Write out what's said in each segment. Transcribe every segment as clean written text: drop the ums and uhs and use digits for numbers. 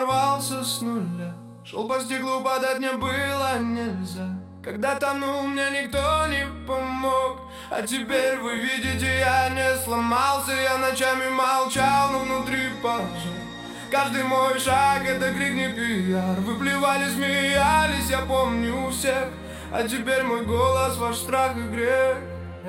ворвался с нуля. Шел по стеклу, падать мне было нельзя. Когда тонул, мне никто не помог. А теперь вы видите, я не сломался. Я ночами молчал, но внутри пожар. Каждый мой шаг — это крик, не пиар. Вы плевали, смеялись, я помню всех. А теперь мой голос — ваш страх и грех.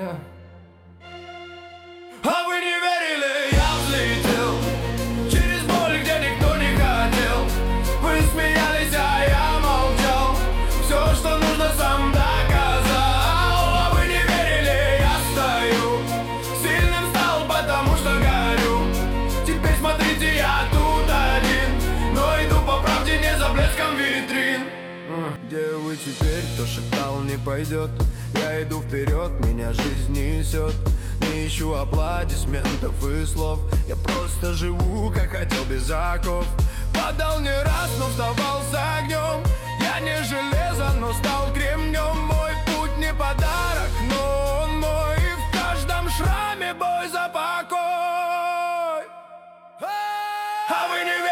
А вы не верили, я взлетел через боль, где никто не хотел. Вы смеялись, а я молчал. Все, что нужно, сам доказал. А вы не верили, я стою. Сильным стал, потому что горю. Теперь смотрите, я тут один, но иду по правде, не за блеском витрин. Где вы теперь? Кто шептал, не пойдет. Я иду вперед, меня жизнь несет. Не ищу аплодисментов и слов. Я просто живу, как хотел, без оков. Падал не раз, но вставал с огнем. Я не железо, но стал кремнем. Мой путь не подарок, но он мой. И в каждом шраме бой за покой. А вы не